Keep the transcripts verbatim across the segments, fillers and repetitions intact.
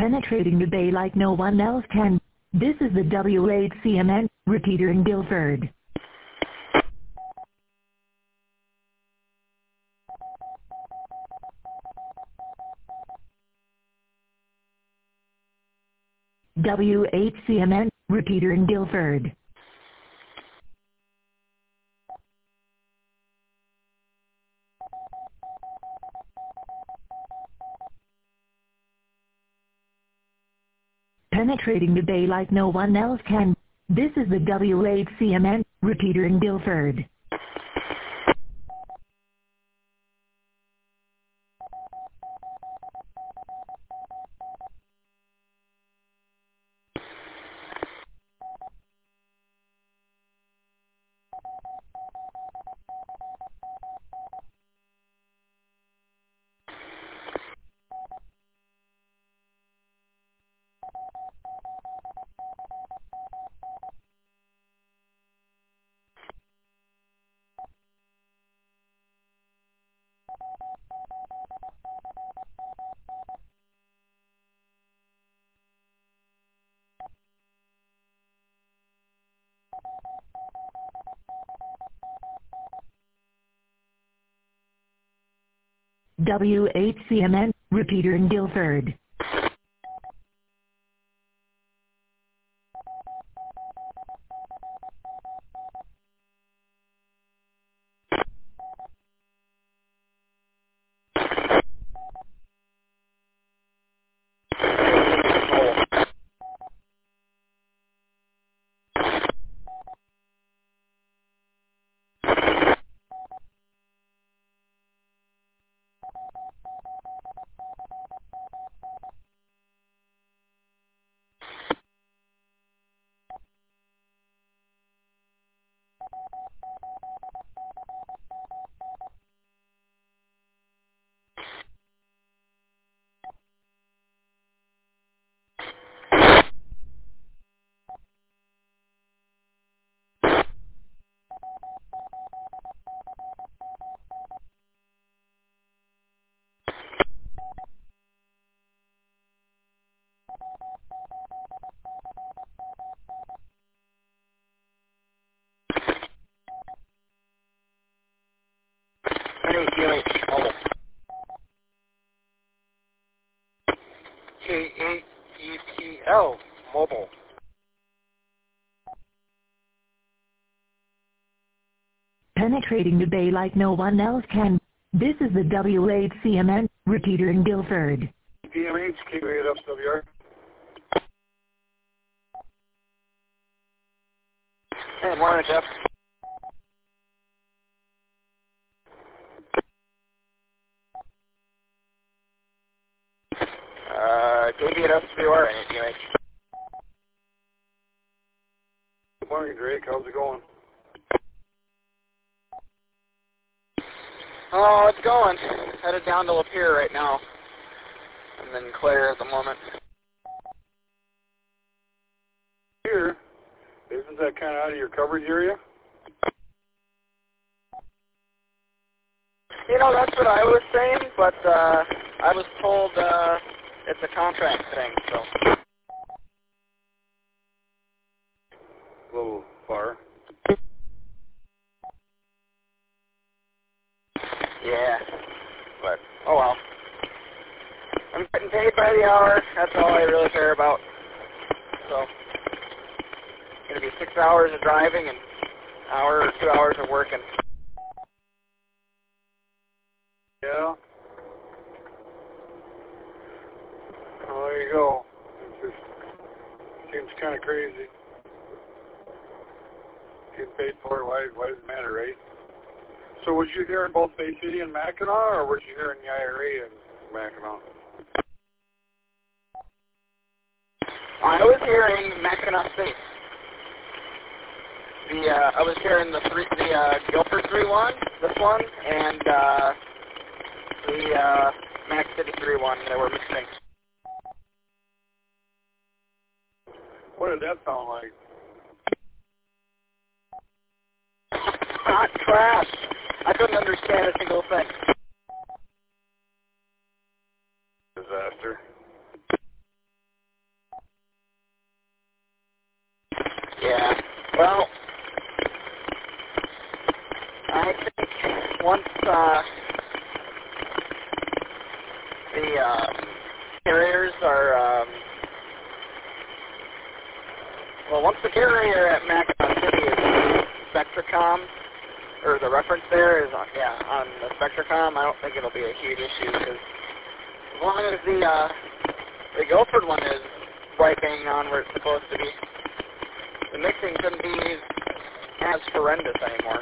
penetrating the bay like no one else can. This is the W eight C M N repeater in Guilford. W eight C M N repeater in Guilford. Penetrating the bay like no one else can. This is the W eight C M N repeater in Guilford. W eight C M N repeater in Guilford. K eight E T L mobile. Penetrating the bay like no one else can. This is the W eight C M N repeater in Guilford. D M H K eight F W R. Hey, morning, Jeff. Uh, K eight F W R and D M H. Good morning, Drake. How's it going? Oh, it's going. Headed down to Lapeer right now. And then Claire at the moment. Here, isn't that kind of out of your coverage area? You know, that's what I was saying, but uh, I was told uh, it's a contract thing, so. A little far. Yeah, but, oh well. I'm getting paid by the hour. That's all I really care about. So, it's going to be six hours of driving and an hour or two hours of working. Yeah. Well, there you go. It just seems kind of crazy. Getting paid for it, why, why does it matter, right? So was you here in both Bay City and Mackinac, or was you here in the I R A and Mackinac? I was here in Mackinac State. The uh, I was here in the three, the uh, Guilford three one, this one, and uh, the uh, Mac City three one. They were mixing. What did that sound like? Hot trash. I couldn't understand a single thing. Disaster. Yeah. Well, I think once uh, the um, carriers are, um, well, once the carrier at Mackinac City is Spectracom, or the reference there is, on, yeah, on the Spectracom, I don't think it'll be a huge issue, because as long as the, uh, the Guilford one is right bang on where it's supposed to be, the mixing shouldn't be as horrendous anymore.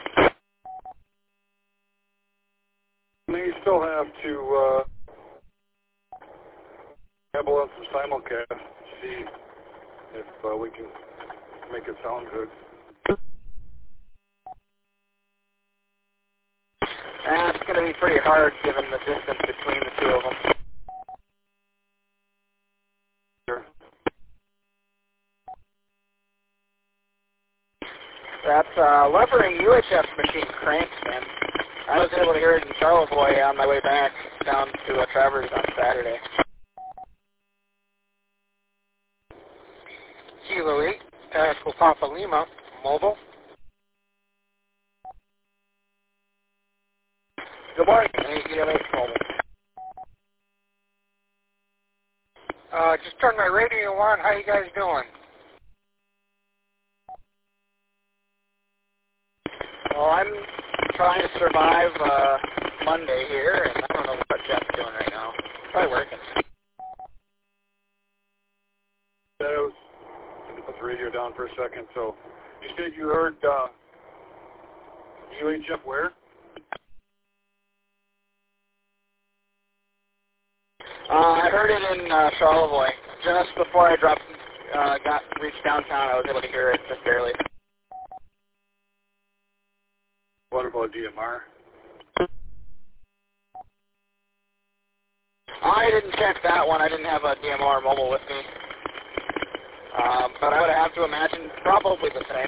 You still have to uh, dabble on some simulcast to see if uh, we can make it sound good. That's going to be pretty hard given the distance between the two of them. Sure. That uh, Levering U H F machine cranks, man. I was able to hear it in Charlevoix on my way back down to uh, Travers on Saturday. Kilo eight, Pascal Papa Lima, mobile. Good morning, A M H mobile. Uh, just turned my radio on. How you guys doing? Well, I'm trying to survive uh, Monday here, and I don't know what Jeff's doing right now. Probably working. That was, let me put the radio down for a second. So you said you heard uh, U H F where? Uh, I heard it in uh, Charlevoix. Just before I dropped, uh, got reached downtown, I was able to hear it just barely. What about D M R? I didn't check that one. I didn't have a D M R mobile with me. Um, but I would have to imagine probably the same.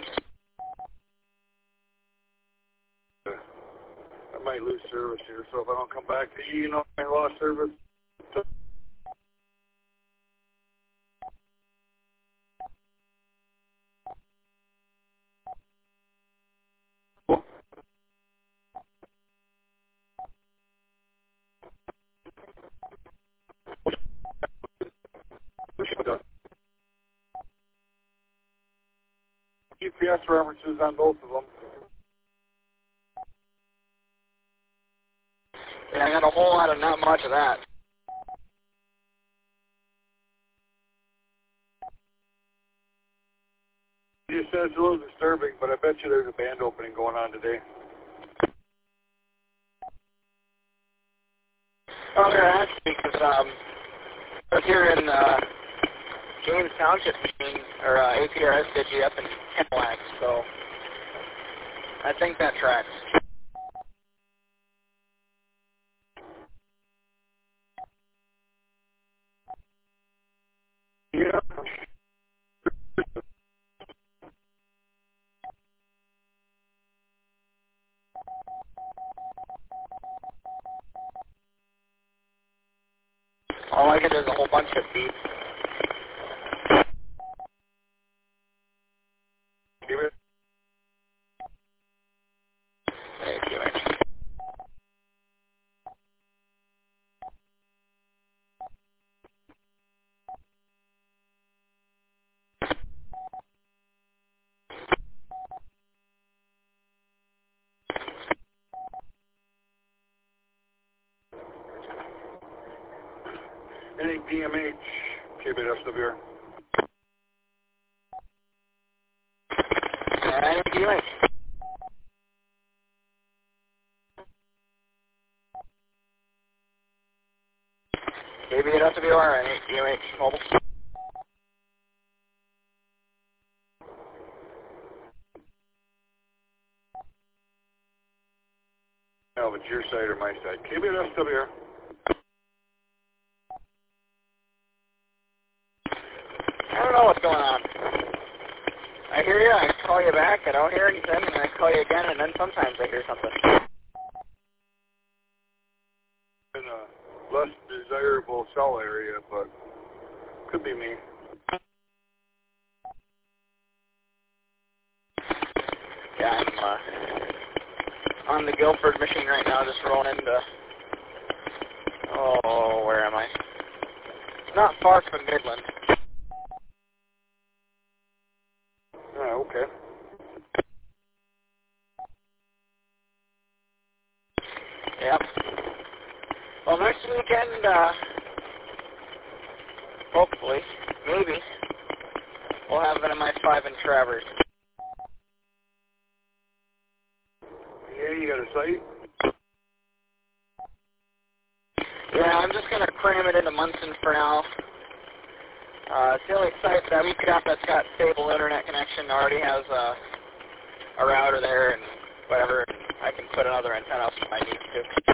I might lose service here, so if I don't come back to you, you know, I lost service. G P S references on both of them. Yeah, I got a whole lot of not much of that. You said it's a little disturbing, but I bet you there's a band opening going on today. Oh, there has to be, because um, I was here in uh, James Township machine, or uh, A P R S Digi up in Kennewack, so I think that tracks. Yeah. All I get is a whole bunch of beeps. Give it. Thank you, man. Any D M H, K B S W R. Thank you, man. K B S W R and D M H mobile. No, but your side or my side. K B S W R. I don't know what's going on. I hear you, I call you back, I don't hear anything, and I call you again, and then sometimes I hear something. In a less desirable cell area, but could be me. uh, on the Guilford machine right now, just rolling into, oh, where am I? It's not far from Midland. Oh, okay. Yep. Well, next weekend, uh, hopefully, maybe, we'll have an M I five in Travers. Yeah, you got a site? Yeah, I'm just going to cram it into Munson for now. Uh, it's the only site that we've got that's got stable internet connection, already has a, a router there and whatever. I can put another antenna up if I need to.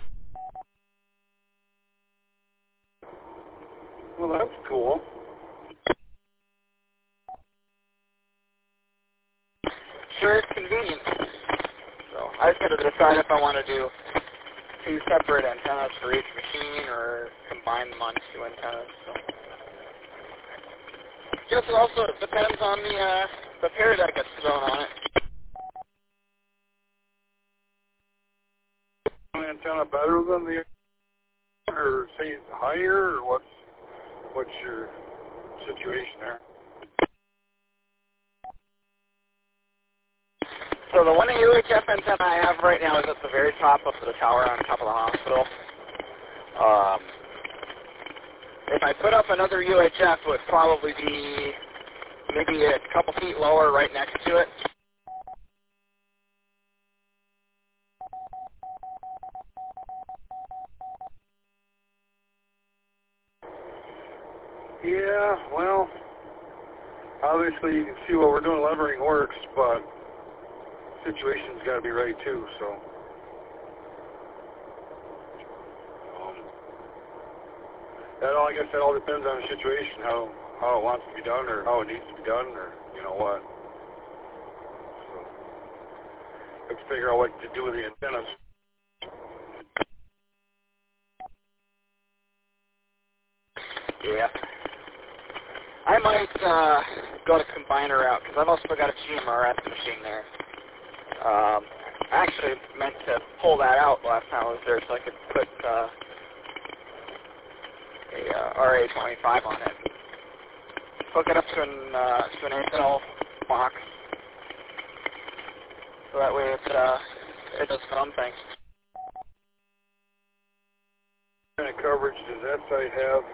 Well, that's cool. Sure, it's convenient. So I just got to decide if I want to do two separate antennas for each machine or combine them on two antennas. So. Guess it also depends on the uh, the pair that gets thrown on it. One antenna better than the other, or say it's higher, or what's what's your situation there? So the one U H F antenna I have right now is at the very top of the tower on top of the hospital. Um, if I put up another U H F, it would probably be maybe a couple feet lower right next to it. Yeah, well, obviously you can see what we're doing. Levering works, but situation's got to be right too. So, um, that all I guess that all depends on the situation, how how it wants to be done, or how it needs to be done, or you know what. So, let's figure out what to do with the antennas. Yeah. I might uh, go to combiner route because I've also got a G M R S machine there. Um, I actually meant to pull that out last time I was there so I could put uh, a uh, R A twenty-five on it. Hook it up to an uh, to an A L box, so that way it uh, it does fun things. What kind of coverage does that site have?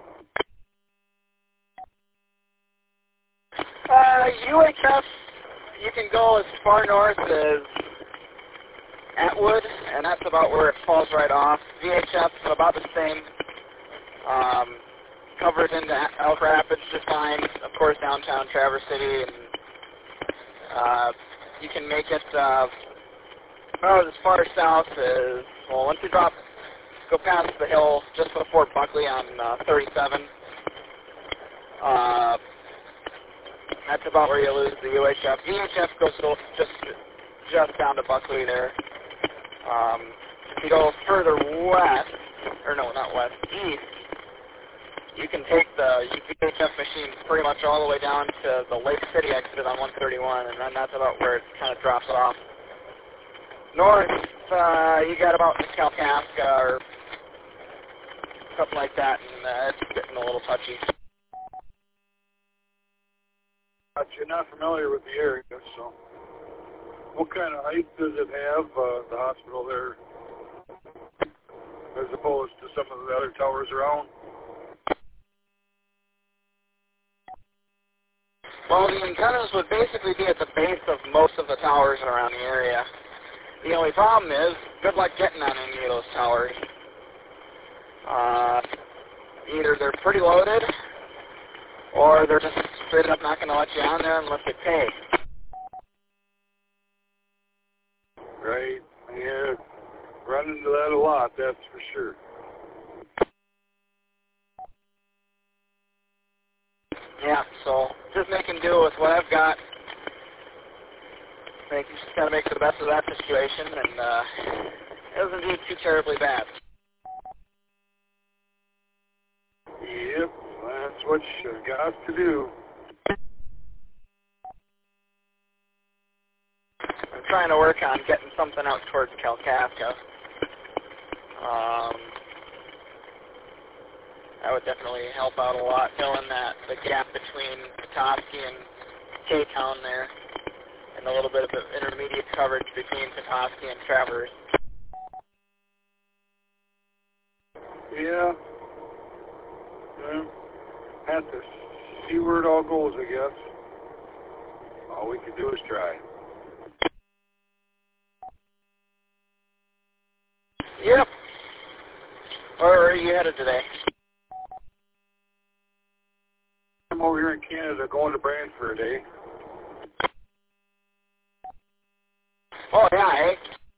Uh, U H F, you can go as far north as Atwood, and that's about where it falls right off. V H F, about the same. Um, covers into Elk Rapids just fine. Of course, downtown Traverse City, and uh, you can make it uh, about as far south as, well, once you drop, go past the hill just before Buckley on uh, thirty-seven. Uh, That's about where you lose the U H F. V H F goes just just down to Buckley there. Um, if you go further west, or no, not west, east, you can take the V H F machine pretty much all the way down to the Lake City exit on one thirty-one, and then that's about where it kind of drops off. North, uh, you got about Kalkaska or something like that, and uh, it's getting a little touchy. You're not familiar with the area, so what kind of height does it have, uh, the hospital there, as opposed to some of the other towers around? Well, the antennas would basically be at the base of most of the towers around the area. The only problem is, good luck getting on any of those towers. Uh, either they're pretty loaded, or they're just straight up not going to let you on there unless you pay. Right. Yeah. Run into that a lot, that's for sure. Yeah, so just making do with what I've got. I think you just got to make the best of that situation, and uh, it doesn't do too terribly bad. Yep, that's what you've got to do. trying to work on getting something out towards Kalkaska. Um, that would definitely help out a lot, filling that the gap between Petoskey and K-Town there, and a little bit of intermediate coverage between Petoskey and Traverse. Yeah. Yeah. Have to see where it all goes, I guess. All we can do is try. Yep. Where are you headed today? I'm over here in Canada going to Brantford, eh? Oh, yeah, eh?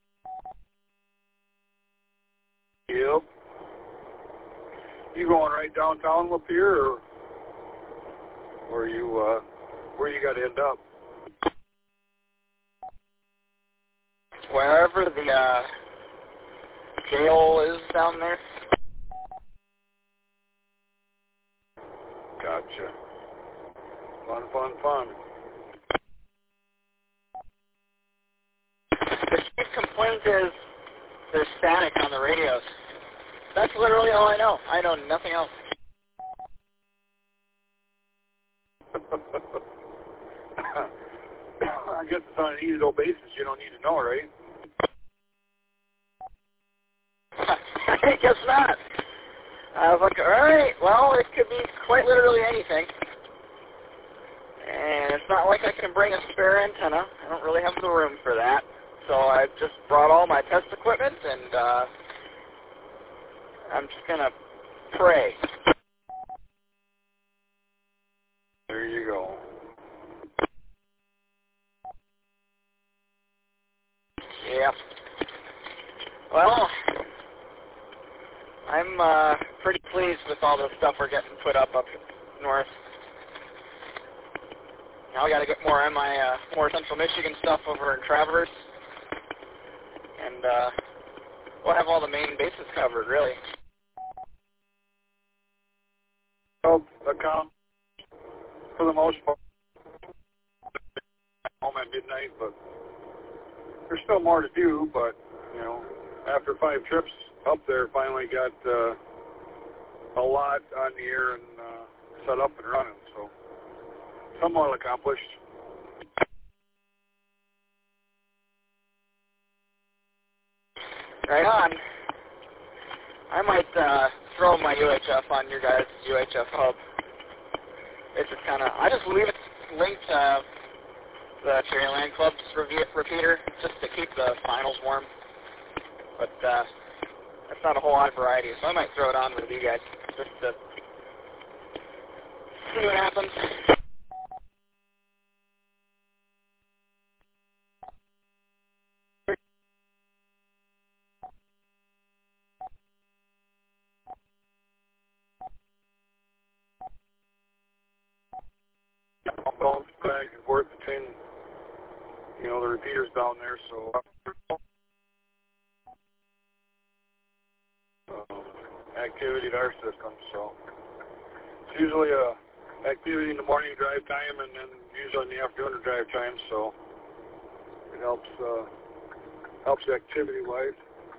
Yep. You going right downtown up here, or where you, uh, where you got to end up? Wherever the, uh, jail is down there. Gotcha. Fun, fun, fun. The chief complaint is there's static on the radios. That's literally all I know. I know nothing else. I guess it's on an easy basis. You don't need to know, right? I guess not. I was like, all right, well, it could be quite literally anything. And it's not like I can bring a spare antenna. I don't really have the room for that. So I just brought all my test equipment, and uh, I'm just going to pray. There you go. Yeah. Well, I'm uh, pretty pleased with all the stuff we're getting put up up north. Now I got to get more M I, uh, more Central Michigan stuff over in Traverse, and uh, we'll have all the main bases covered, really. Well, account for the most part. Home at midnight, but there's still more to do. But you know, after five trips up there, finally got uh, a lot on the air and uh, set up and running. So somewhat accomplished. Right on. I might uh, throw my U H F on your guys' U H F hub. It's just kind of, I just leave it linked to the Cherry Land Club's rev- repeater just to keep the finals warm. But uh, that's not a whole lot of variety, so I might throw it on with you guys just to see what happens. I'm going back and forth between, you know, the repeaters down there, so um, activity at our system. So it's usually a activity in the morning drive time, and then usually in the afternoon drive time. So it helps uh, helps activity wise.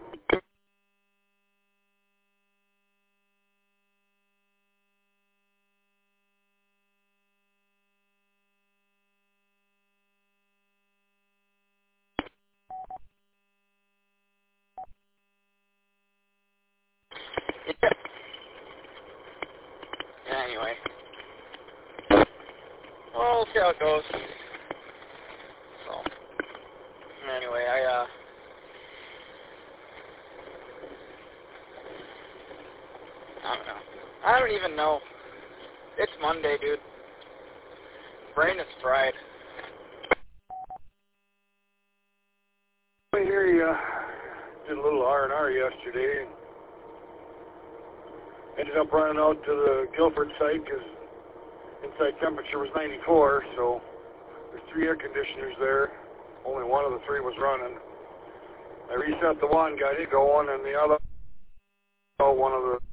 Yeah. Anyway. Well, we'll see how it goes. So, anyway, I, uh, I don't know. I don't even know. It's Monday, dude. Brain is fried. I hear you. Did a little R and R yesterday. Ended up running out to the Guilford site because inside temperature was ninety-four, so there's three air conditioners there. Only one of the three was running. I reset the one, got it going, and the other, oh, one of the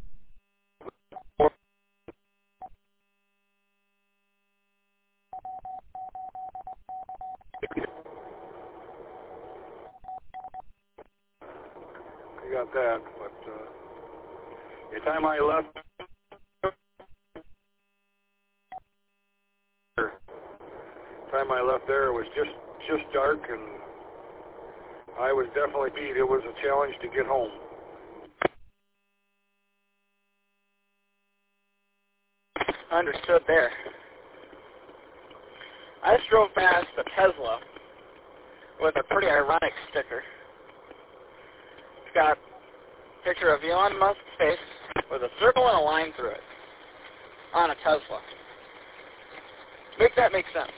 we got that. But uh, the time I left, the time I left there, it was just just dark, and I was definitely beat. It was a challenge to get home. Understood there. I just drove past a Tesla with a pretty ironic sticker. It's got a picture of Elon Musk's face with a circle and a line through it on a Tesla. Make that make sense.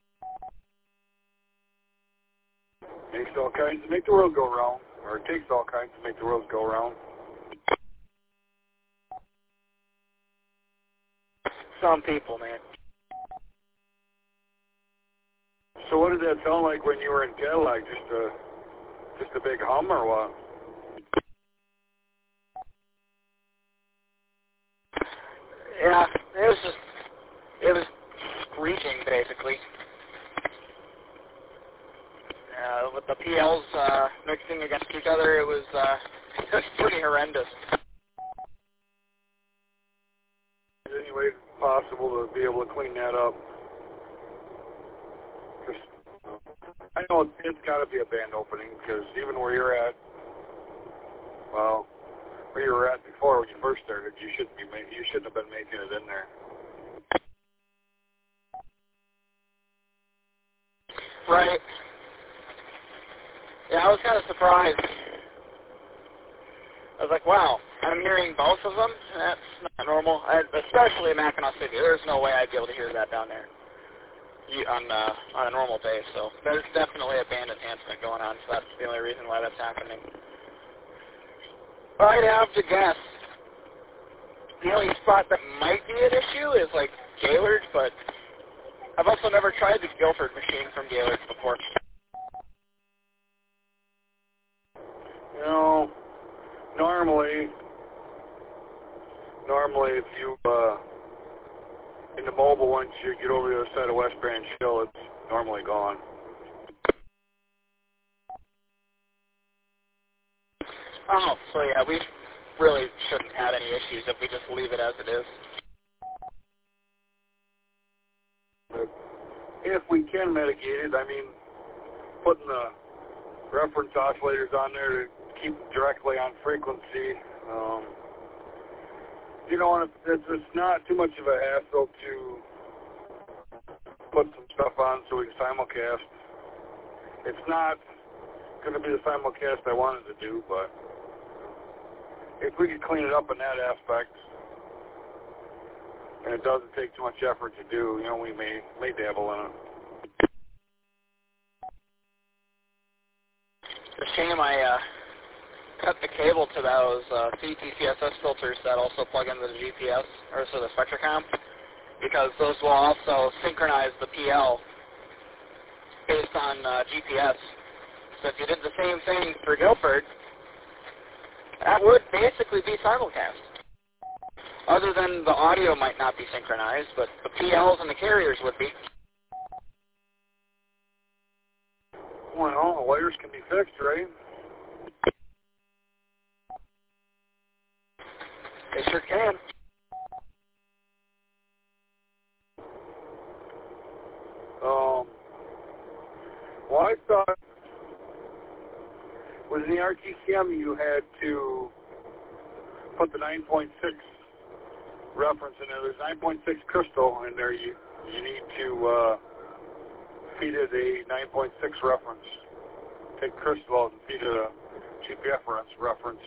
Makes all kinds to make the world go round, or it takes all kinds to make the world go round. Some people, man. So what did that sound like when you were in Cadillac? Just a, just a big hum or what? Yeah, it was just, it was screeching basically. Uh, with the P Ls uh, mixing against each other, it was, uh, it was pretty horrendous. Any way possible to be able to clean that up? Just, I know it's, it's got to be a band opening, because even where you're at, well, where you were at before when you first started, you shouldn't be ma- you shouldn't have been making it in there. Right. Yeah, I was kind of surprised. I was like, wow, I'm hearing both of them? That's not normal. I, especially in Mackinac City. There's no way I'd be able to hear that down there you, on, uh, on a normal day. So there's definitely a band enhancement going on, so that's the only reason why that's happening. But I'd have to guess the only spot that might be an issue is like Gaylord, but I've also never tried the Guilford machine from Gaylord before. You know, normally, normally if you, uh, in the mobile, once you get over the other side of West Branch Hill, it's normally gone. Oh, so yeah, we really shouldn't have any issues if we just leave it as it is. But if we can mitigate it, I mean, putting the reference oscillators on there to keep directly on frequency, um, you know, it's, it's, it's not too much of a hassle to put some stuff on so we can simulcast. It's not going to be the simulcast I wanted to do, but if we could clean it up in that aspect, and it doesn't take too much effort to do, you know, we may may dabble in it. It's a shame I uh, cut the cable to those uh, C T C S S filters that also plug into the G P S, or so the Spectracom, because those will also synchronize the P L based on uh, G P S. So if you did the same thing for Guilford, that would basically be simulcast. Other than the audio might not be synchronized, but the P Ls and the carriers would be. Well, the wires can be fixed, right? They sure can. Um, well, I thought with the R T C M you had to put the nine point six reference in there. There's nine point six crystal in there. You you need to uh, feed it a nine point six reference. Take crystal out and feed it a G P F reference.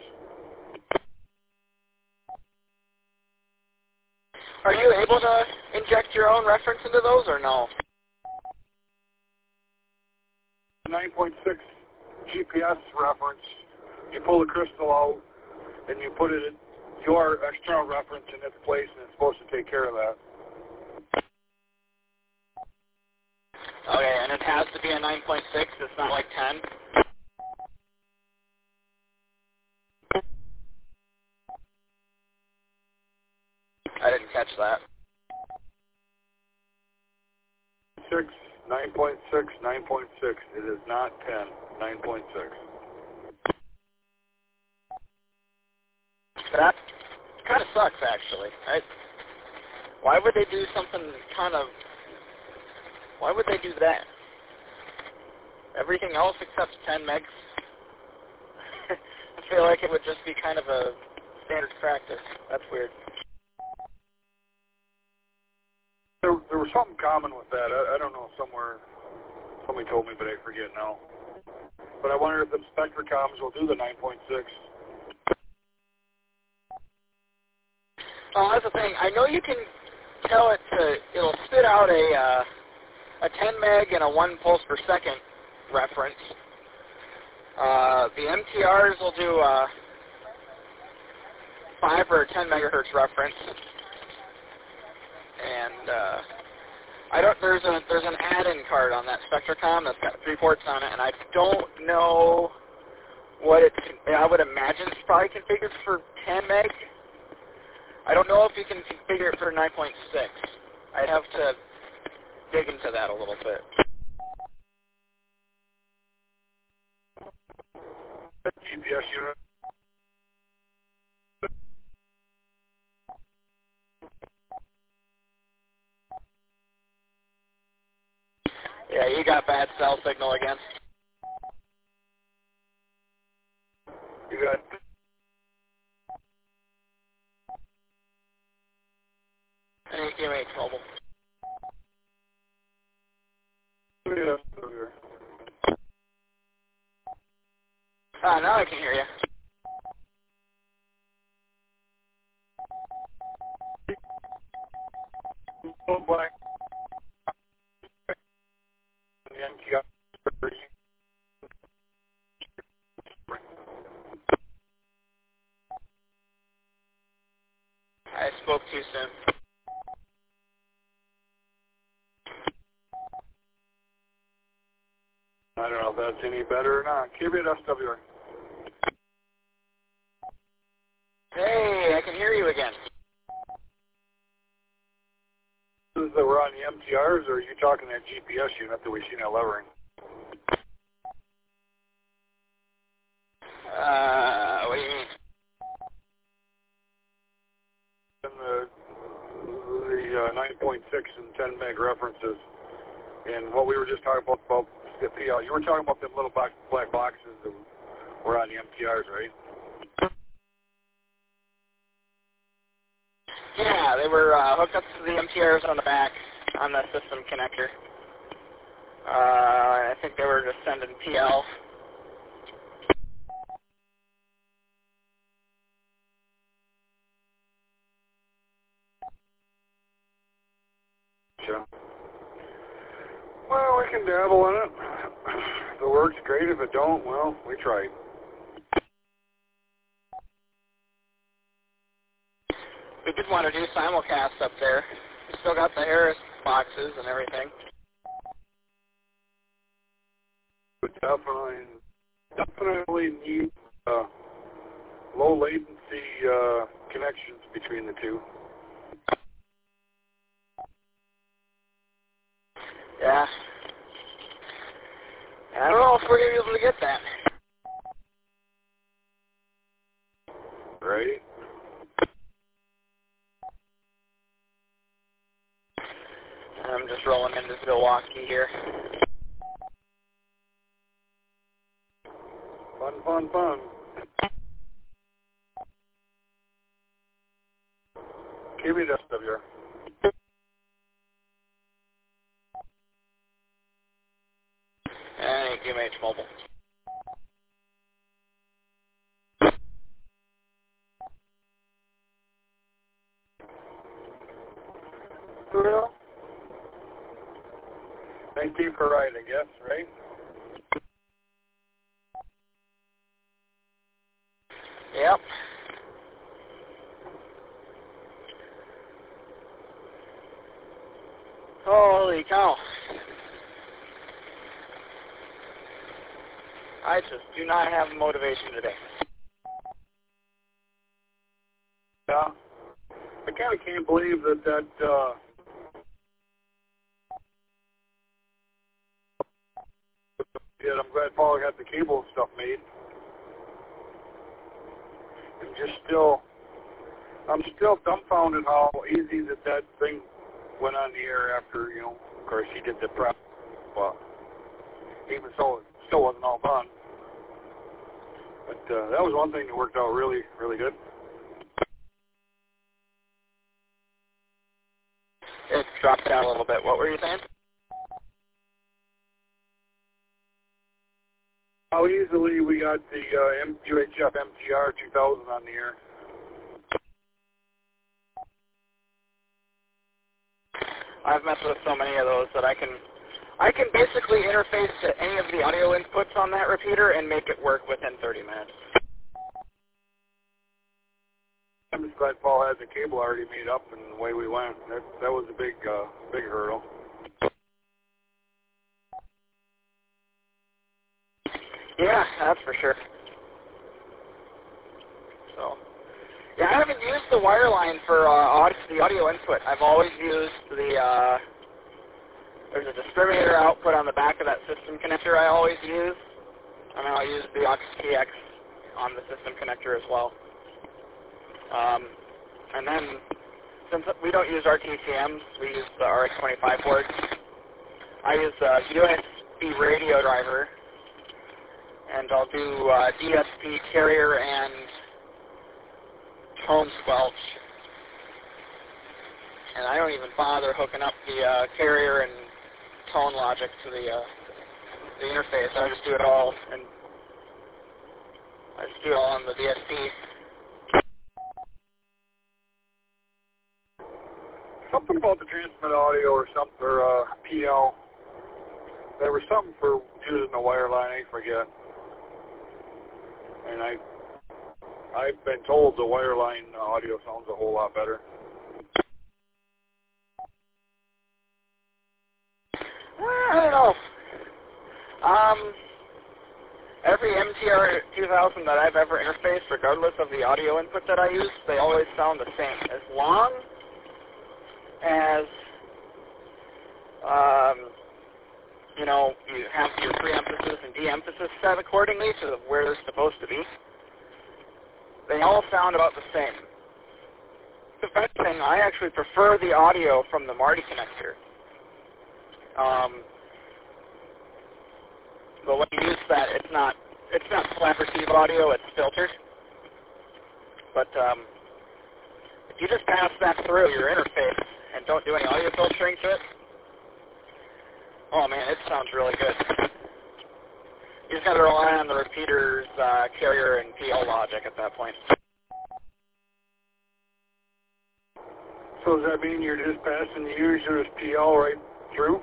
Are you able to inject your own reference into those, or no? nine point six G P S reference, you pull the crystal out, and you put it in your external reference in its place, and it's supposed to take care of that. Okay, and it has to be a nine point six, it's not like ten? I didn't catch that. six, nine point six, nine point six. It is not ten, nine point six. That kind of sucks, actually. I, why would they do something kind of... Why would they do that? Everything else except ten megs? I feel like it would just be kind of a standard practice. That's weird. There, there was something common with that. I, I don't know, somewhere, somebody told me, but I forget now. But I wonder if the Spectracoms will do the nine point six. Oh, that's the thing. I know you can tell it to, it'll spit out a, uh, a ten meg and a one pulse per second reference. Uh, the M T Rs will do a five or ten megahertz reference. And, uh, I don't, there's a, there's an add-in card on that Spectracom that's got three ports on it, and I don't know what it's, I would imagine it's probably configured for ten meg. I don't know if you can configure it for nine point six. I'd have to dig into that a little bit. G P S unit. Yeah, you got bad cell signal again. You got... Any Q H mobile. Yeah, over here. Ah, now I can hear you. Oh, black. The N T R. I spoke too soon. I don't know if that's any better or not. Keep it S W R. Hey, I can hear you again. This is that we're on the M T Rs, or are you talking that G P S unit that we've seen at Levering? Uh, what do you mean? And the, the uh, nine point six and ten meg references. And what we were just talking about, about the P L, you were talking about them little black, black boxes that were on the M T Rs, right? Yeah, they were uh, hooked up to the M T Rs on the back on the system connector. Uh, I think they were just sending P L. Sure. Well, we can dabble in it. If it works, great. If it don't, well, we tried. We did want to do simulcast up there. We still got the Harris boxes and everything. But definitely, definitely need uh, low latency uh, connections between the two. Yeah. I don't know if we're going to be able to get that. Right? I'm just rolling into Milwaukee here. Fun, fun, fun. Give me the S W R. And Q M H mobile. Well, nineteen per ride, I guess, right? Yep. Holy cow. I just do not have motivation today. Yeah. I kind of can't believe that that, uh, yeah, I'm glad Paul got the cable and stuff made. And just still I'm still dumbfounded how easy that that thing went on the air after, you know, of course he did the prep, but even so, it still wasn't all done. But uh, that was one thing that worked out really, really good. It dropped down a little bit. What were you saying? How easily we got the uh, M- U H F M T R two thousand on the air. I've messed with so many of those that I can, I can basically interface to any of the audio inputs on that repeater and make it work within thirty minutes. I'm just glad Paul had the cable already made up, and away we went. That that was a big, uh, big hurdle. Yeah, that's for sure. So, yeah, I haven't used the wireline for uh, audio, the audio input. I've always used the, uh, there's a discriminator output on the back of that system connector I always use. And I'll use the aux T X on the system connector as well. Um, and then, since we don't use R T C Ms, we use the R X twenty-five board. I use a U S B radio driver, and I'll do uh, D S P carrier and tone squelch. And I don't even bother hooking up the uh, carrier and tone logic to the uh, the interface. I just do it all, and I just do it all on the D S P. Something about the transmit audio or something, or uh, P L. There was something for using the wire line, I forget. And I, I've been told the wireline audio sounds a whole lot better. I don't know. Um, every M T R two thousand that I've ever interfaced, regardless of the audio input that I use, they always sound the same. As long as, um, you know, you have your pre-emphasis and de-emphasis set accordingly to where they're supposed to be, they all sound about the same. The best thing, I actually prefer the audio from the Marty connector. Um, but when you use that, it's not it's not flat receive audio, it's filtered. But um, if you just pass that through your interface and don't do any audio filtering to it, oh man, it sounds really good. You just got to rely on the repeater's uh, carrier and P L logic at that point. So does that mean you're just passing the user's P L right through?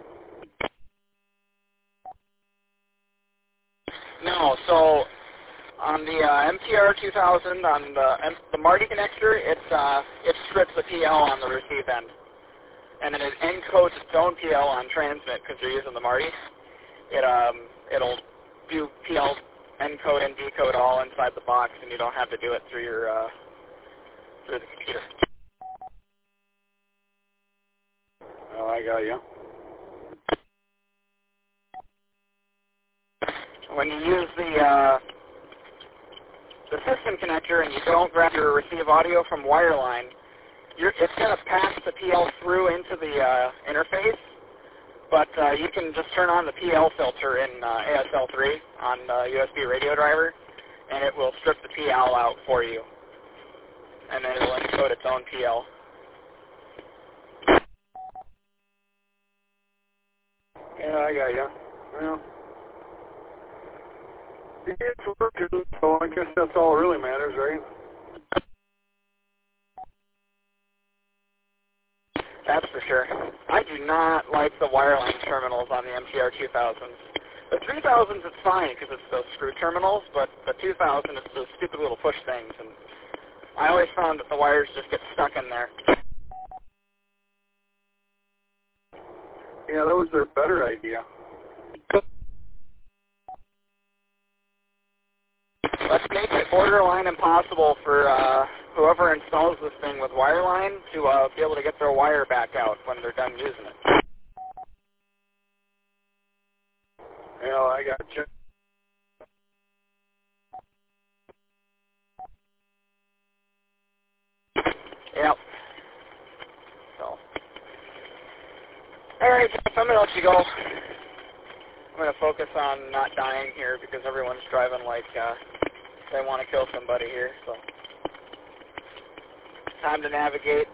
No, so on the uh, M T R two thousand, on the, the Marty connector, it's, uh, it strips the P L on the receive end. And then it encodes its own P L on transmit because you're using the Marty. It, um, it'll do P L encode and decode all inside the box, and you don't have to do it through your uh, through the computer. Oh, I got you. When you use the uh, the system connector and you don't grab your receive audio from wireline, you're, it's going to pass the P L through into the uh, interface, but uh, you can just turn on the P L filter in uh, A S L three on the U S B radio driver, and it will strip the P L out for you, and then it will encode its own P L. Yeah, I got you. Well, it's working, so I guess that's all that really matters, right? That's for sure. I do not like the wireline terminals on the M T R two thousands. The three thousands it's fine because it's those screw terminals, but the two thousand it's those stupid little push things, and I always found that the wires just get stuck in there. Yeah, that was their better idea. Let's make it borderline impossible for uh, whoever installs this thing with wireline to uh, be able to get their wire back out when they're done using it. Yeah, I got you. you go. I'm going to focus on not dying here because everyone's driving like uh, they want to kill somebody here. So, time to navigate.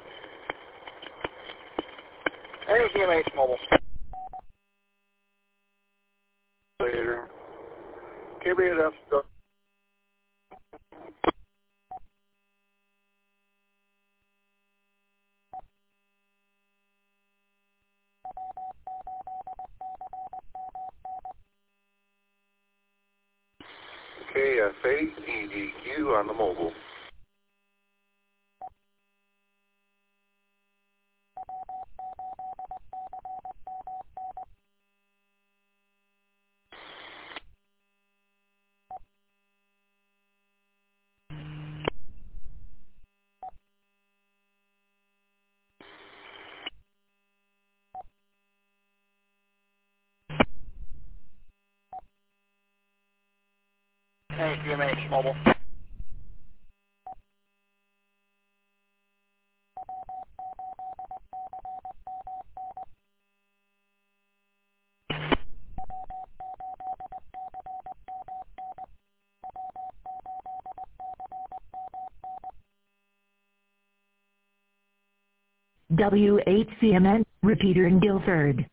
Any T M H mobile. Later. K B S F. K F A E D Q on the mobile. Any T M H mobile. W eight C M N, repeater in Guilford.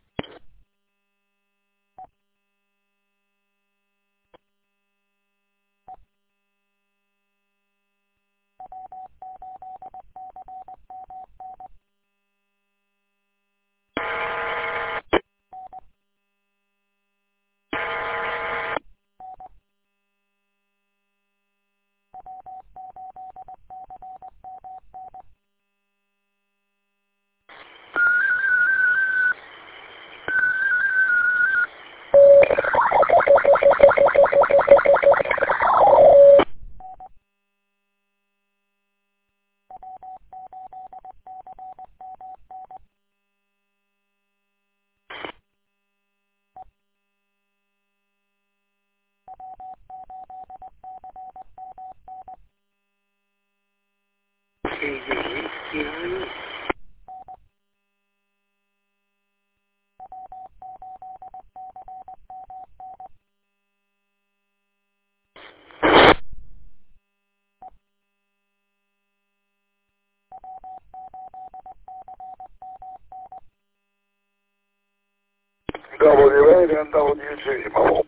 W eight and W G mobile.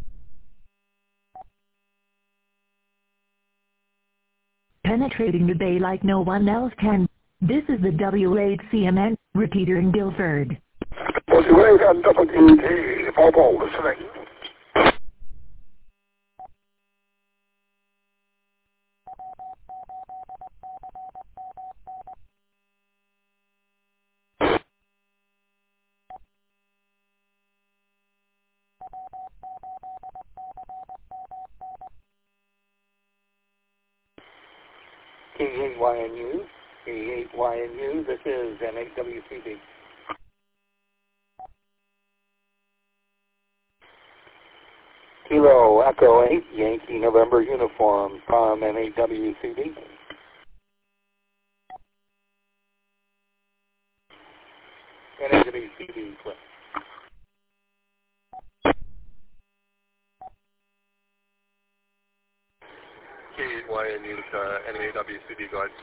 Penetrating the bay like no one else can. This is the W eight C M N, repeater in Guilford. W eight and W G mobile listening. K eight Y N U, K eight Y N U, this is N eight W C B. Kilo Echo eight, Yankee November uniform from N eight W C B. N eight W C B, click. K eight Y N U to N eight W C B, go ahead.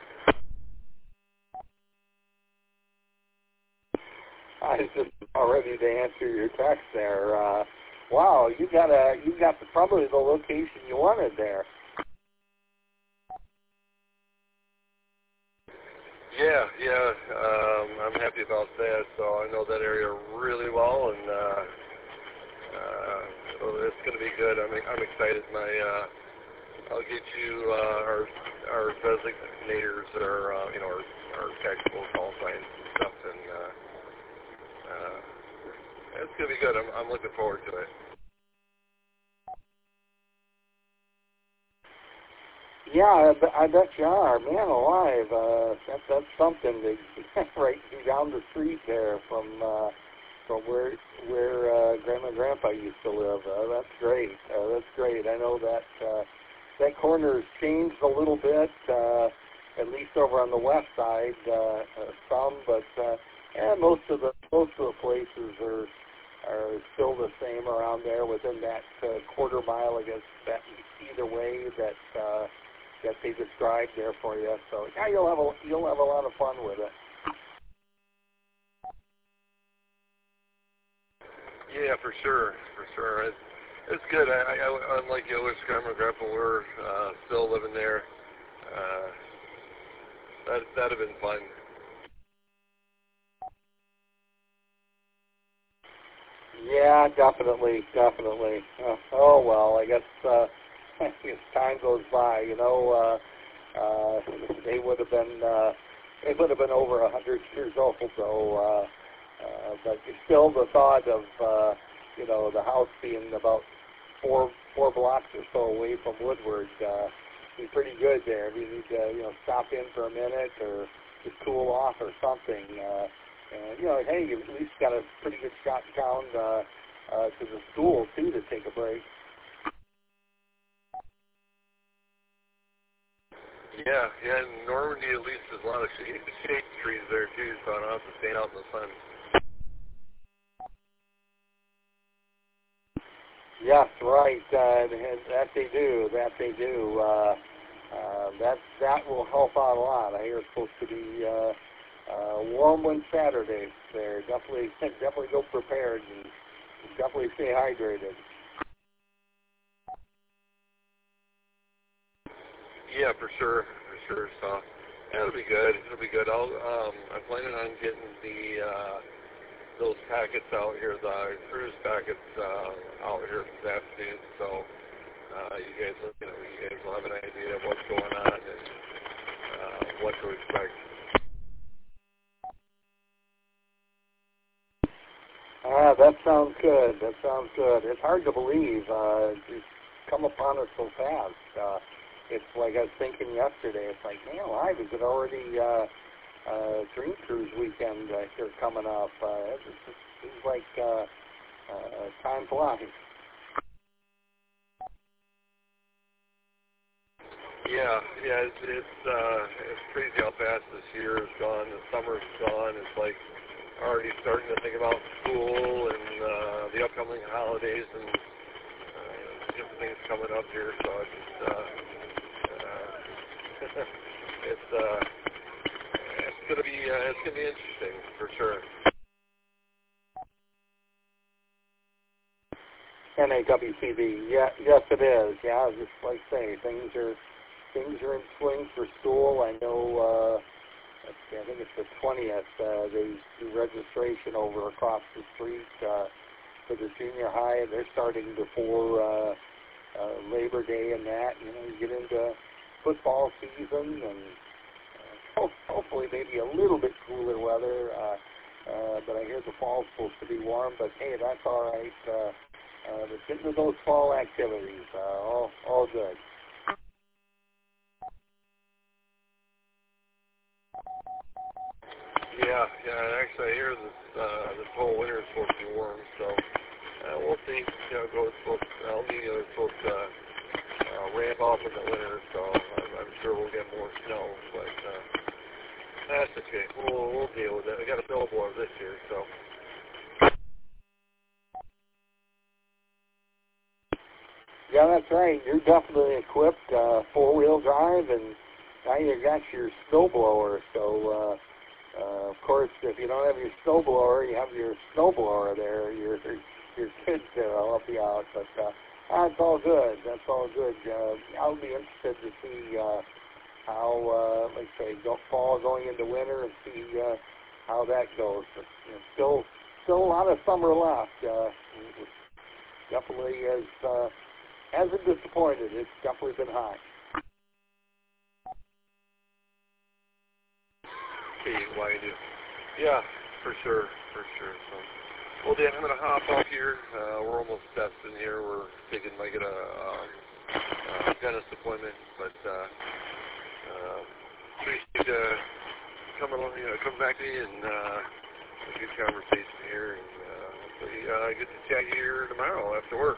I was just about ready to answer your text there. Uh, wow, you got a, you got the, probably the location you wanted there. Yeah, yeah, um, I'm happy about that. So I know that area really well, and uh, uh, so it's going to be good. I'm, I'm excited. My, uh, I'll get you uh, our our designators, or uh, you know, our, our tactical call signs and stuff, and uh, uh, it's going to be good. I'm, I'm looking forward to it. Yeah, I, bet, I bet you are. Man alive, uh, that, that's something to right down the street there from uh, from where where uh, Grandma and Grandpa used to live. Uh, that's great. Uh, that's great. I know that uh, that corner has changed a little bit, uh, at least over on the west side, uh, uh, some, but uh, yeah, most of the most of the places are are still the same around there within that uh, quarter mile, I guess, that either way that uh, that they described there for you. So yeah, you'll have a you'll have a lot of fun with it. Yeah, for sure, for sure. It's, it's good. I, I, unlike the other Grandma and Grandpa, we're uh, still living there. Uh, that that'd have been fun. Yeah, definitely, definitely. Uh, oh well, I guess uh, as time goes by, you know, uh, uh, they would have been uh, they would have been over a hundred years old. So, uh, uh, but still, the thought of uh, you know the house being about four four blocks or so away from Woodward, uh, be pretty good there. If you need to, you know, stop in for a minute or just cool off or something. Uh, And, you know, hey, you at least got a pretty good shot down uh, uh, to the school, too, to take a break. Yeah, yeah, in Normandy at least there's a lot of shade, shade trees there, too, so I don't have to stand out in the sun. Yes, right, uh, and that they do, that they do. Uh, uh, that, that will help out a lot. I hear it's supposed to be... Uh, Uh, warm one Saturday there. Definitely, definitely go prepared and definitely stay hydrated. Yeah, for sure, for sure. So yeah, it'll be good. It'll be good. I'll, um, I'm planning on getting the uh, those packets out here, the cruise packets uh, out here this afternoon. So uh, you guys, you know, you guys will have an idea of what's going on and uh, what to expect. Ah, that sounds good. That sounds good. It's hard to believe. Uh, it's come upon us so fast. Uh, it's like I was thinking yesterday. It's like, man, alive, is it already uh, uh, Dream Cruise weekend uh, here coming up? Uh, it's, it seems like uh, uh, time flies. Yeah, yeah, it's it's, uh, it's crazy how fast this year is gone. The summer's gone. It's like already starting to think about school and uh, the upcoming holidays and uh, different things coming up here. So it's just, uh, uh, it's uh, it's gonna be uh, it's gonna be interesting for sure. N A W C B, yeah, yes, it is. Yeah, just like I say, things are things are in swing for school. I know. Uh, let's see, I think it's the twentieth. Uh, they do registration over across the street uh, for the junior high, and they're starting before uh, uh, Labor Day and that. You know, you get into football season, and uh, ho- hopefully maybe a little bit cooler weather. Uh, uh, but I hear the fall's supposed to be warm. But hey, that's all right. Uh, Uh, but get into those fall activities, uh, all, all good. Yeah, yeah. Actually, I hear this uh, this whole winter is supposed to be warm, so uh, we'll see. You know, go supposed El Nino is supposed to uh, ramp off in the winter, so I'm, I'm sure we'll get more snow. But uh, that's okay. We'll we'll deal with it. I got a snowblower this year, so. Yeah, that's right. You're definitely equipped, uh, four-wheel drive, and now you got your snowblower. So, uh, uh, of course, if you don't have your snowblower, you have your snowblower there. Your your kids there will help you out. But uh, that's all good. That's all good. Uh, I'll be interested to see uh, how, uh, like I say, go fall going into winter and see uh, how that goes. But you know, still, still a lot of summer left. Uh, definitely as uh, hasn't disappointed. It's definitely been high. Okay, why do? Yeah, for sure, for sure. So, well, Dan, I'm gonna hop off here. Uh, we're almost steps in here. We're thinking might get a, um, a dentist appointment, but uh, uh, appreciate uh, coming along, you know, coming back to me and uh, a good conversation here. And uh, hopefully, uh, get to chat here tomorrow after work.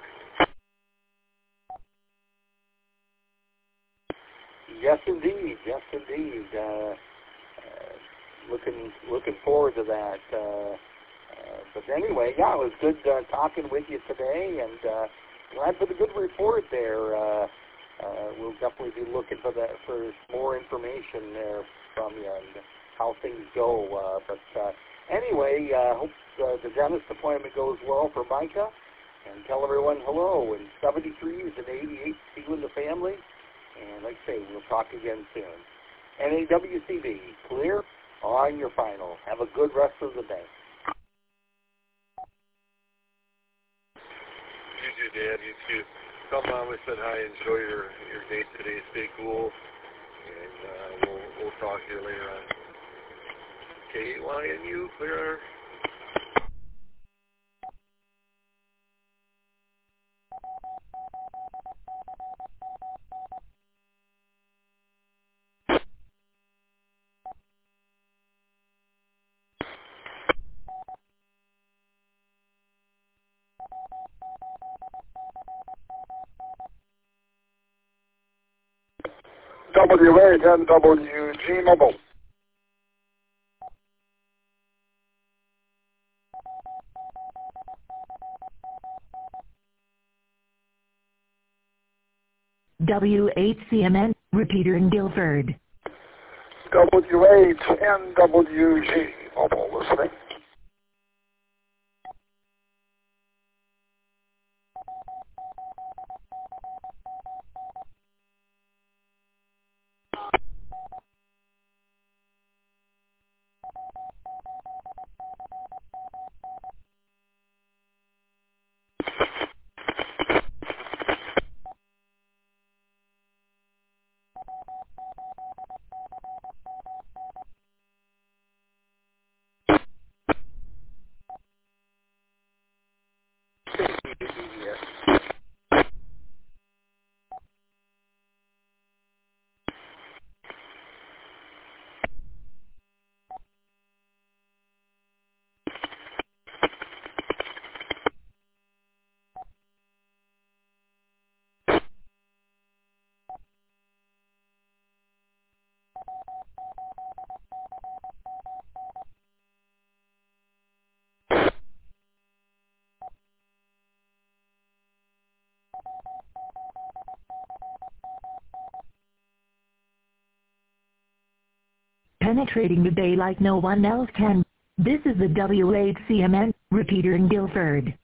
Yes, indeed. Yes, indeed. Uh, uh, looking looking forward to that. Uh, uh, But anyway, yeah, it was good uh, talking with you today, and uh, glad for the good report there. Uh, uh, we'll definitely be looking for that for more information there from you and how things go. Uh, but uh, anyway, uh, hope uh, the dentist appointment goes well for Micah, and tell everyone hello. And seventy-three is an eighty-eight, see you in the family. And like I say, we'll talk again soon. N A W C B, clear on your final. Have a good rest of the day. You too, Dad. You too. Tell Mom I said hi. Enjoy your, your day today. Stay cool. And uh, we'll, we'll talk to you later on. K Y N U, clear. W A ten W G Mobile. W eight C M N, repeater in Guilford. W A ten W G Mobile listening. Penetrating the bay like no one else can. This is the W eight C M N, repeater in Guilford.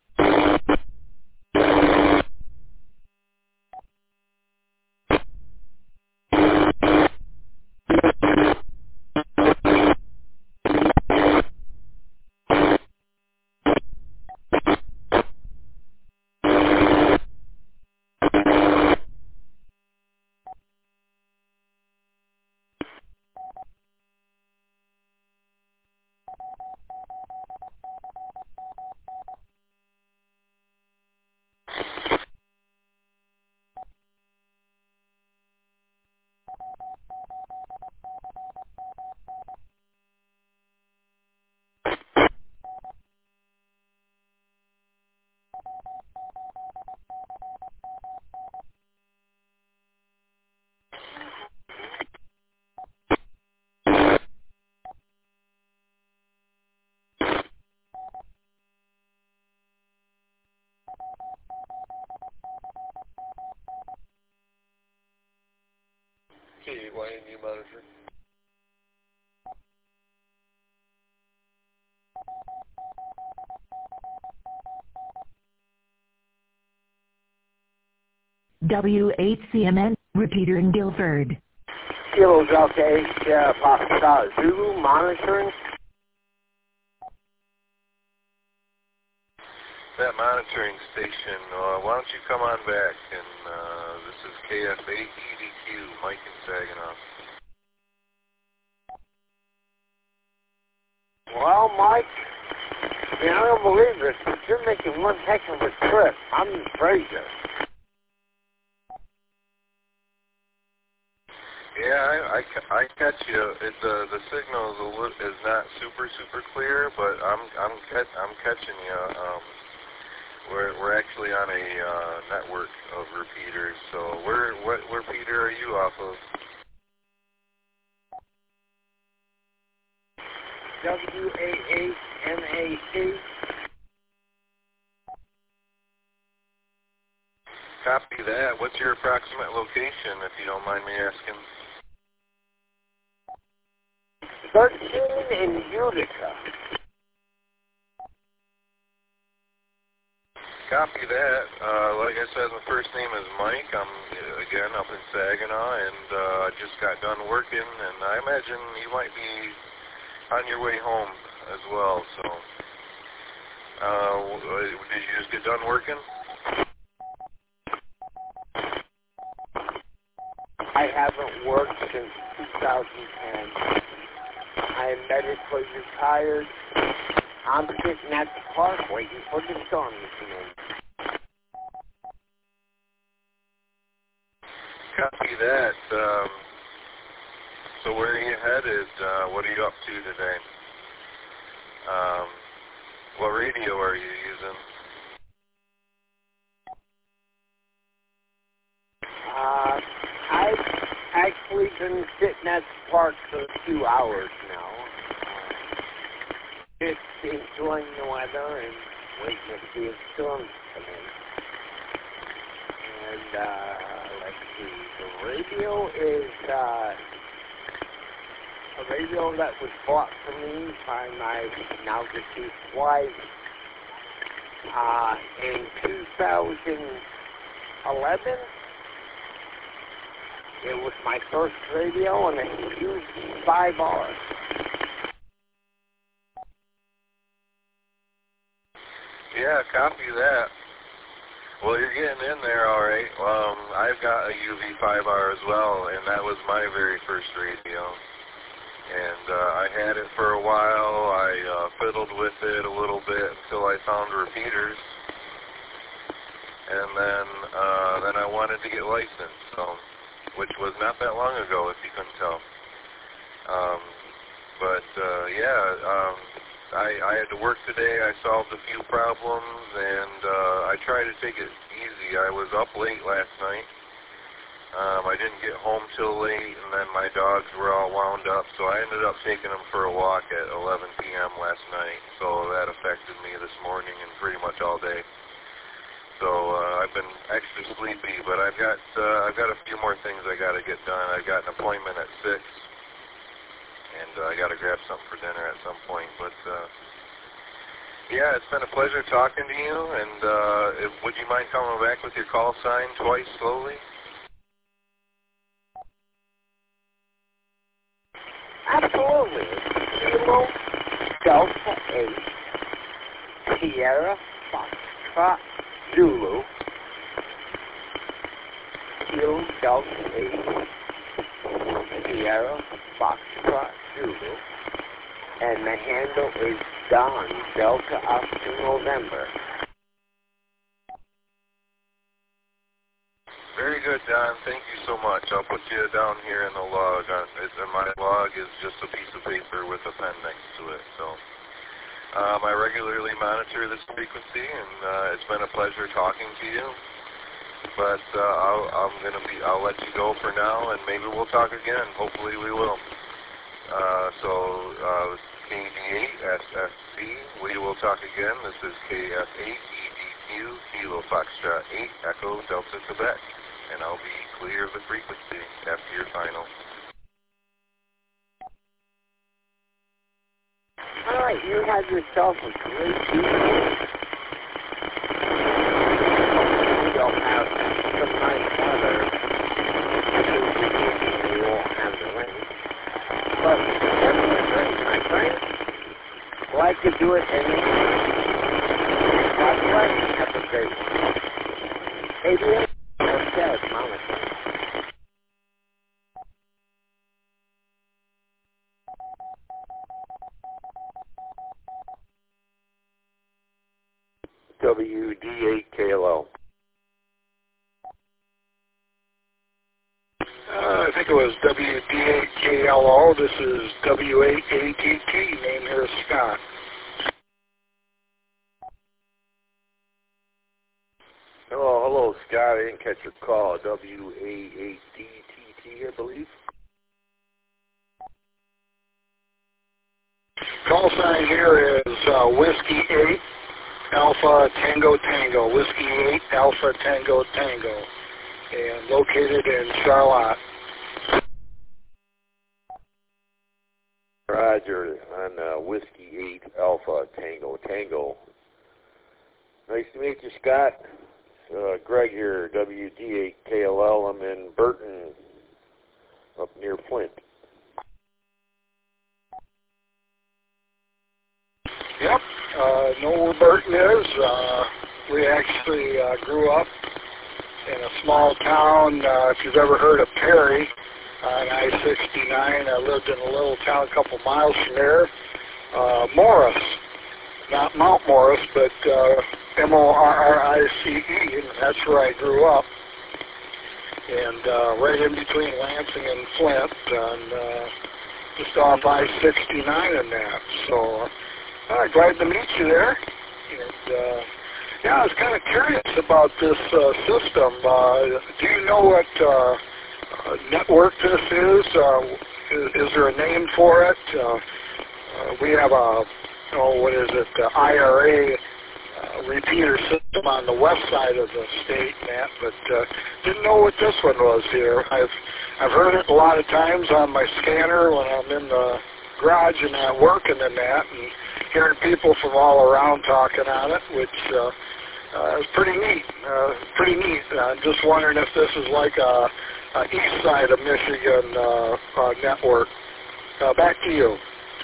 K Y N U monitor. W eight C M N, repeater in Guilford. Kilo Delta H, uh, Foxtrot Zulu, monitoring. That monitoring station, uh, why don't you come on back? And uh, this is K F eight E D Q, Mike in Saginaw. Well, Mike, I mean, I don't believe this, but you're making one heck of a trip. I'm in Fraser. Yeah, I, I, ca- I catch you. It, the the signal is, a li- is not super super clear, but I'm I'm cat- I'm catching you. Um, we're we're actually on a uh, network of repeaters. So where what what repeater are you off of? W A eight N A C. Copy that. What's your approximate location, if you don't mind me asking? thirteen in Utica. Copy that. Uh, like I said, my first name is Mike. I'm, uh, again, up in Saginaw, and uh, I just got done working, and I imagine you might be on your way home as well, so. Uh, did you just get done working? I haven't worked since two thousand ten. I am medically retired. I'm sitting at the park waiting for the storm to come in. Copy that. Um, so where are you headed? Uh, what are you up to today? Um, what radio are you using? Uh, I've actually been sitting at the park for a few hours now. Just enjoying the weather and waiting to see if storms come in. And, uh, let's see, the radio is, uh, a radio that was bought for me by my now deceased wife, uh, in two thousand eleven. It was my first radio, and it used five R's. Yeah, copy that. Well, you're getting in there all right. Um, I've got a U V five R as well, and that was my very first radio. And uh, I had it for a while. I uh, fiddled with it a little bit until I found repeaters. And then, uh, then I wanted to get licensed, so, which was not that long ago, if you couldn't tell. Um, but, uh, yeah, um, I, I had to work today. I solved a few problems, and uh, I tried to take it easy. I was up late last night. Um, I didn't get home till late, and then my dogs were all wound up, so I ended up taking them for a walk at eleven p.m. last night. So that affected me this morning and pretty much all day. So uh, I've been extra sleepy, but I've got uh, I've got a few more things I got to get done. I've got an appointment at six. And uh, I got to grab something for dinner at some point. But, uh, yeah, it's been a pleasure talking to you. And uh, if, would you mind coming back with your call sign twice slowly? Absolutely. Kilo Delta eight, Sierra Foxtrot Zulu, Kilo Delta eight, Sierra Foxtrot Zulu, and the handle is Don Delta Oscar November. Very good, Don. Thank you so much. I'll put you down here in the log. It's, my log is just a piece of paper with a pen next to it. So um, I regularly monitor this frequency, and uh, it's been a pleasure talking to you. But uh, I'll, I'm gonna be. I'll let you go for now, and maybe we'll talk again. Hopefully, we will. Uh, so uh, K D eight S F C. We will talk again. This is K F eight E D Q Kilo Foxtrot eight Echo Delta Quebec, and I'll be clear of the frequency after your final. All right, you have yourself a great evening. We don't have some nice weather. We won't have the rain. But having a great, my friend. Glad to do it anyway. God bless. Have a great one. A B A or said, Mama. W D eight K L O. Uh, I think it was W D eight K L O. This is W eight A T T. Name here is Scott. Oh, hello, Scott. I didn't catch your call. W A eight D T T, I believe. Call sign here is uh, Whiskey eight, Alpha Tango Tango, Whiskey eight Alpha Tango Tango, and located in Charlotte. Roger, on uh, Whiskey eight Alpha Tango Tango. Nice to meet you, Scott. Uh, Greg here, W D eight K L L. I'm in Burton, up near Flint. Yep, uh, know where Burton is. Uh, we actually uh, grew up in a small town, uh, if you've ever heard of Perry, on I sixty-nine. I lived in a little town a couple miles from there. Uh, Morris, not Mount Morris, but uh, M O R R I C E, and that's where I grew up. And uh, right in between Lansing and Flint, and uh, just off I sixty-nine and that. So, uh, glad to meet you there. And uh, yeah, I was kind of curious about this uh, system. Uh, do you know what uh, uh, network this is? Uh, is? Is there a name for it? Uh, uh, we have a, oh, what is it, the I R A uh, repeater system on the west side of the state, and that, but uh, didn't know what this one was here. I've I've heard it a lot of times on my scanner when I'm in the garage and that working and that, and hearing people from all around talking on it, which uh, uh, is pretty neat. Uh, pretty neat. Uh, I'm just wondering if this is like a, a east side of Michigan uh, uh, network. Uh, back to you.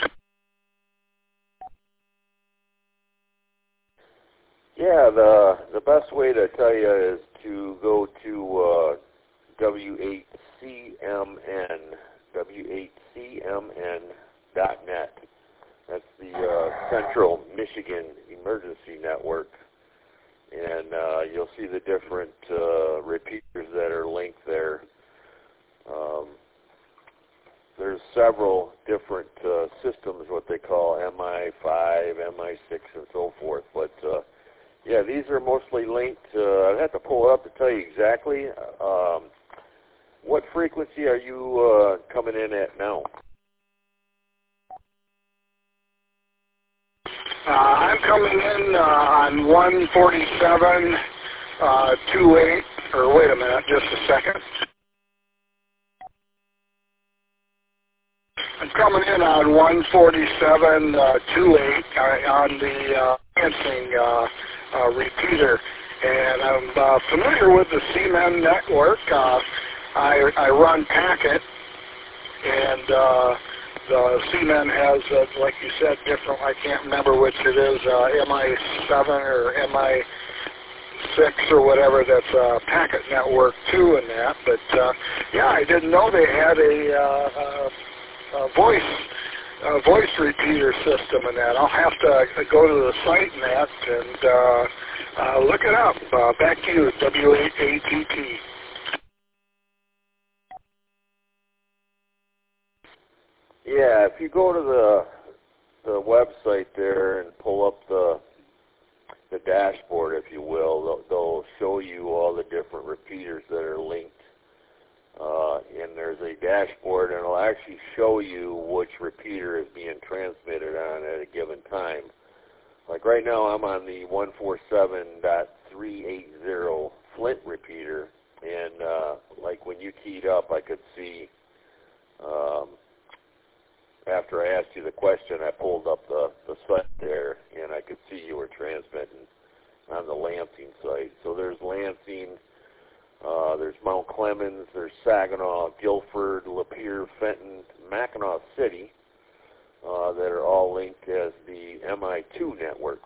Yeah, the the best way to tell you is to go to uh, W eight C M N, W eight C M N dot net. That's the uh, Central Michigan Emergency Network, and uh, you'll see the different uh, repeaters that are linked there. Um, there's several different uh, systems, what they call M I five, M I six, and so forth, but uh, yeah, these are mostly linked. Uh, I'd have to pull it up to tell you exactly. Um, what frequency are you uh, coming in at now? Uh, I'm coming in uh, on one forty-seven uh, twenty-eight, or wait a minute, just a second. I'm coming in on one forty-seven twenty-eight uh, on the uh, Lansing uh, uh, repeater, and I'm uh, familiar with the C M N network. Uh, I, I run Packet, and uh, the C M N has, uh, like you said, different, I can't remember which it is, uh, M I seven or M I six or whatever, that's a Packet network too and that, but uh, yeah, I didn't know they had a, uh, a, a voice a voice repeater system and that. I'll have to go to the site and that and uh, uh, look it up. Uh, back to you, W eight A T T. Yeah, if you go to the the website there and pull up the the dashboard, if you will, they'll, they'll show you all the different repeaters that are linked. Uh, and there's a dashboard, and it'll actually show you which repeater is being transmitted on at a given time. Like right now, I'm on the one forty-seven dot three eighty Flint repeater, and uh, like when you keyed up, I could see. Um, After I asked you the question, I pulled up the, the site there, and I could see you were transmitting on the Lansing site. So there's Lansing, uh, there's Mount Clemens, there's Saginaw, Guilford, Lapeer, Fenton, Mackinac City, uh, that are all linked as the M I two network.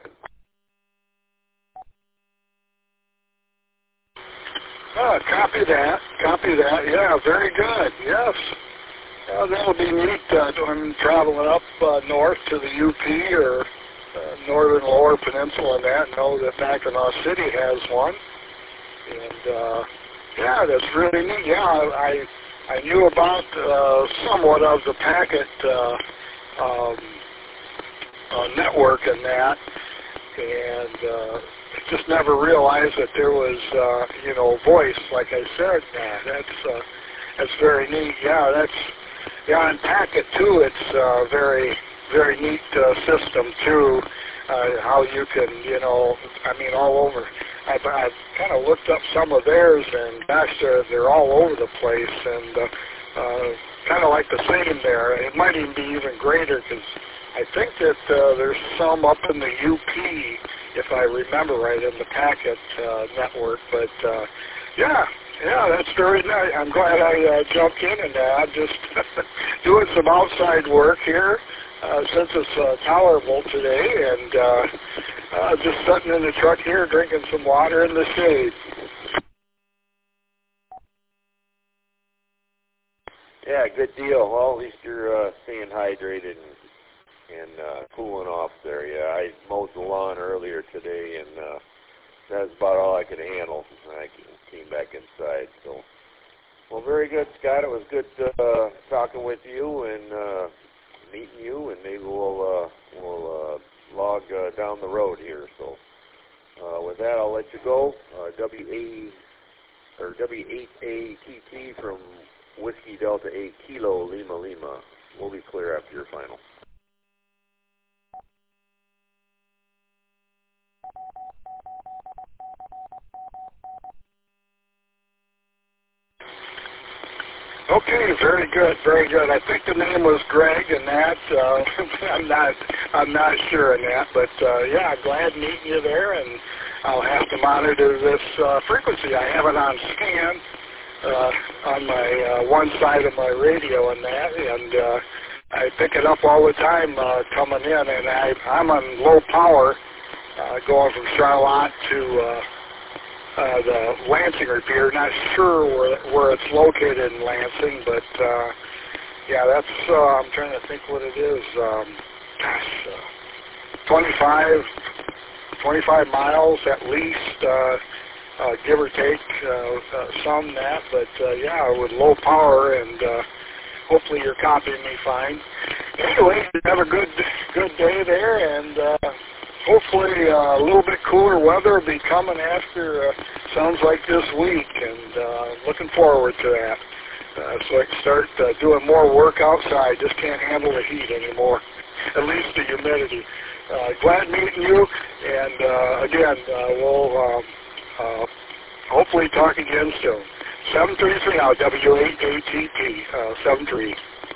Oh, copy that. Copy that. Yeah, very good. Yes. Uh, that'll be neat. Uh, I'm traveling up uh, north to the U P or uh, northern lower peninsula and that. Know that Mackinac City has one. And, uh, yeah, that's really neat. Yeah, I I knew about uh, somewhat of the Packet uh, um, uh, network and that. And uh, just never realized that there was, uh, you know, voice, like I said. Yeah, that's, uh, that's very neat. Yeah, that's... Yeah, on Packet, too, it's uh, very, very neat uh, system too. Uh, how you can, you know, I mean, all over. I've, I've kind of looked up some of theirs, and gosh, they're, they're all over the place, and uh, uh, kind of like the same there. It might even be even greater because I think that uh, there's some up in the U P, if I remember right, in the Packet uh, network. But uh, yeah, yeah, that's very nice. I'm glad I uh, jumped in and uh, I'm just doing some outside work here. Uh, since it's uh, tolerable today, and uh, uh, just sitting in the truck here drinking some water in the shade. Yeah, good deal. Well, at least you're uh, staying hydrated and, and uh, cooling off there. Yeah, I mowed the lawn earlier today, and uh, that's about all I could handle. I came back inside. So, well, very good, Scott. It was good uh, talking with you and uh, meeting you, and maybe we'll uh, we'll uh, log uh, down the road here. So, uh, with that, I'll let you go. Uh, W A or W eight A T T from Whiskey Delta eight Kilo Lima Lima. We'll be clear after your final. Okay, very good, very good. I think the name was Greg, and that uh, I'm not, I'm not sure on that, but uh, yeah, glad meeting you there, and I'll have to monitor this uh, frequency. I have it on scan uh, on my uh, one side of my radio and that, and uh, I pick it up all the time uh, coming in, and I, I'm on low power, uh, going from Charlotte to. Uh, Uh, the Lansing repeater. Not sure where where it's located in Lansing, but uh, yeah, that's. Uh, I'm trying to think what it is. Um, gosh, uh, twenty-five, twenty-five miles at least, uh, uh, give or take uh, uh, some that. But uh, yeah, with low power, and uh, hopefully you're copying me fine. Anyway, have a good good day there, and. Uh, Hopefully uh, a little bit cooler weather will be coming after, uh, sounds like this week, and uh, looking forward to that. Uh, so I can start uh, doing more work outside. Just can't handle the heat anymore, at least the humidity. Uh, glad meeting you, and uh, again, uh, we'll um, uh, hopefully talk again soon. seven three three now, W eight A T P, uh, seven three.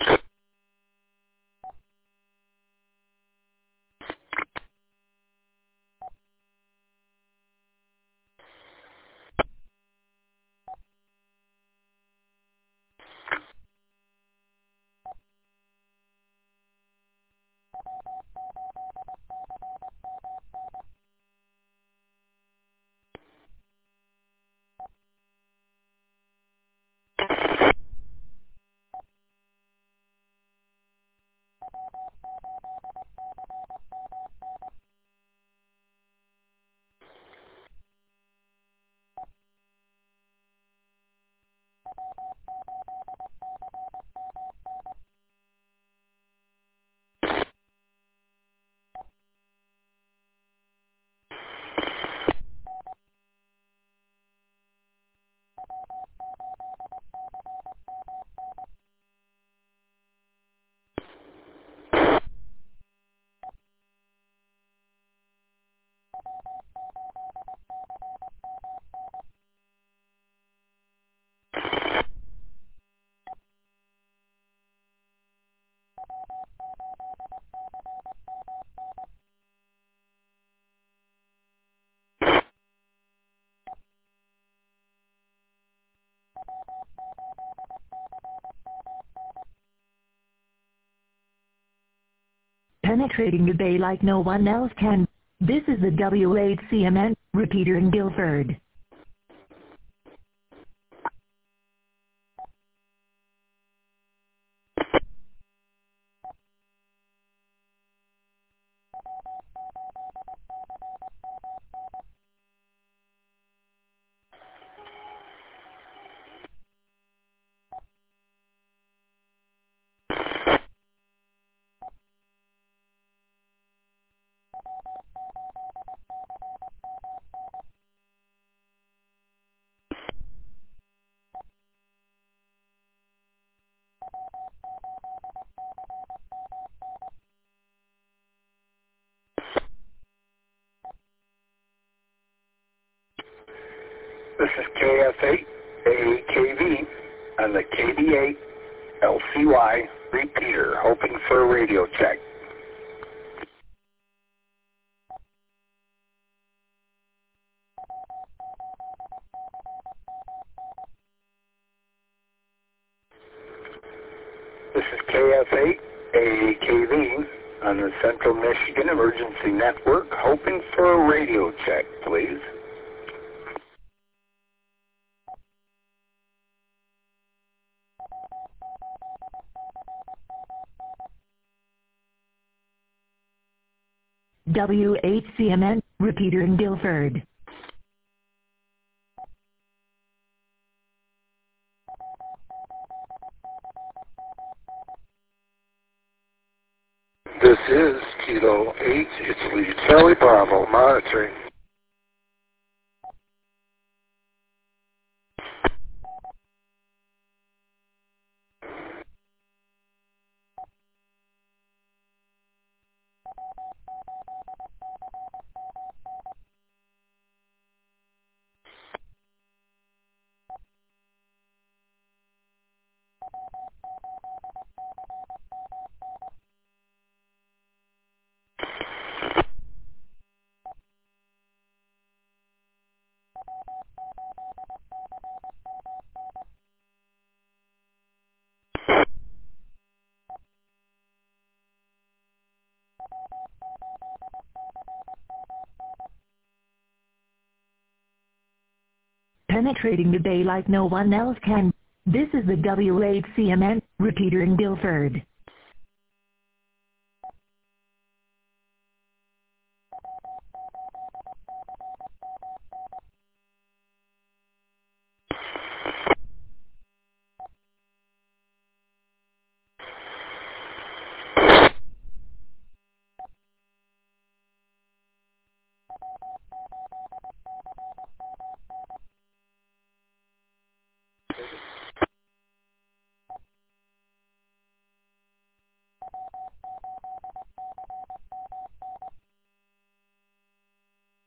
Penetrating the bay like no one else can. This is the W eight C M N repeater in Guilford. This is K F eight A A K V on the K D eight L C Y repeater, hoping for a radio check. This is K F eight A A K V on the Central Michigan Emergency Network, hoping for a radio check, please. W H C M N, repeater in Guilford. This is Kilo eight, it's Lee Charlie Bravo, monitoring. Penetrating the bay like no one else can. This is the W H C M N, repeater in Guilford.